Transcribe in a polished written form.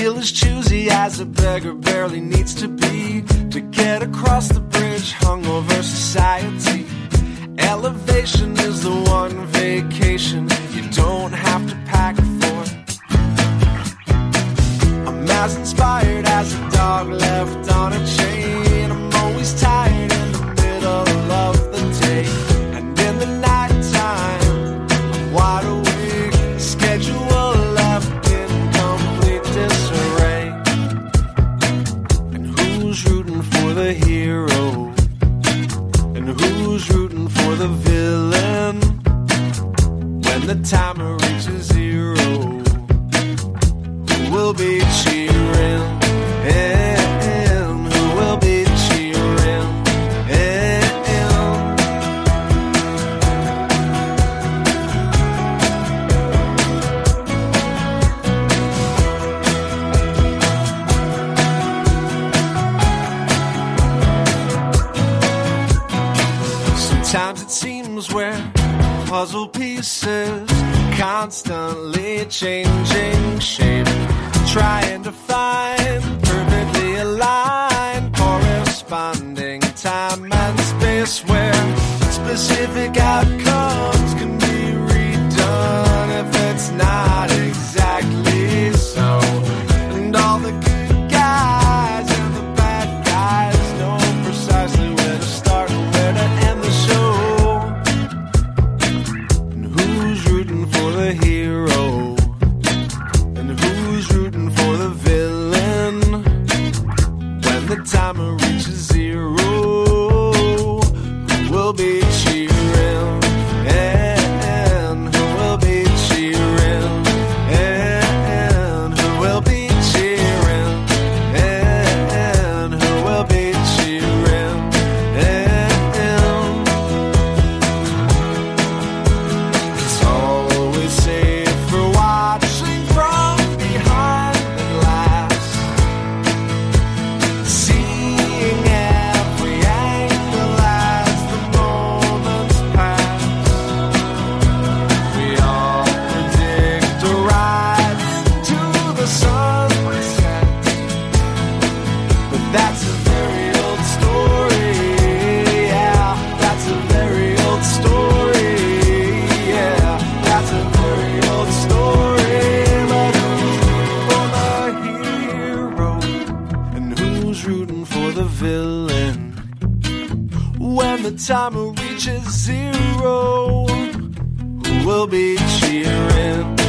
feel as choosy as a beggar barely needs to be to get across the bridge hung over society. Elevation is the one vacation you don't have to pack for. I'm as inspired as a dog left on a chain. I'm always tired in the middle of the day, and in the nighttime I'm wide awake. Schedule left in complete disarray. And who's rooting for the hero? And who's rooting for the villain? When the timer reaches zero, who will be cheering? And who will be cheering? Sometimes it seems we're puzzle pieces, constantly changing shape, trying to find perfectly aligned, corresponding time and space where specific outcomes can be redone if it's not exactly so. And all the good guys and the bad guys know precisely where to start and where to end the show. And who's rooting for the hero? And who's rooting for the villain? When the timer reaches zero, who will be cheering? And who will be cheering? And who will be cheering? And who will be cheering? It's always safer watching from behind the glass, seeing every angle as the moments pass. We all predict a ride into the sunset, but that's a very old story. Yeah, that's a very old story. Yeah, that's a very old story. But who's rooting for the hero? And who's rooting for the villain? When the timer reaches zero, who will be cheering?